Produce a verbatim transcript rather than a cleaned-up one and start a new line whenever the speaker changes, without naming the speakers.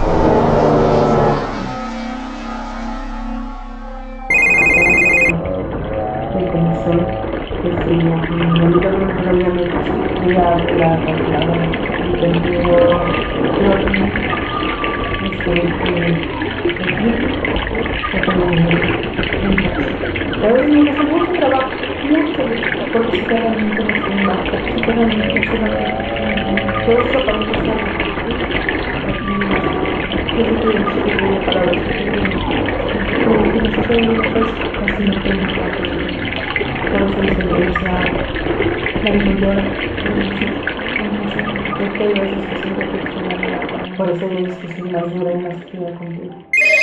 De cómo soy, desde la ahorita obviamente voy a la calculadora y tengo creo que este aquí ya tengo mi número. Pero es me cuesta mucho trabajo, mucho, mucho, porque si realmente no soy basta, si realmente no soy basta, todo eso para un costado, yo sé que sí que voy a parar esto, pero lo que necesito es casi no tengo nada. Por eso les interesa la mayor porque hay veces que siento que estoy mal. Por eso es que soy más dura y más fría contigo.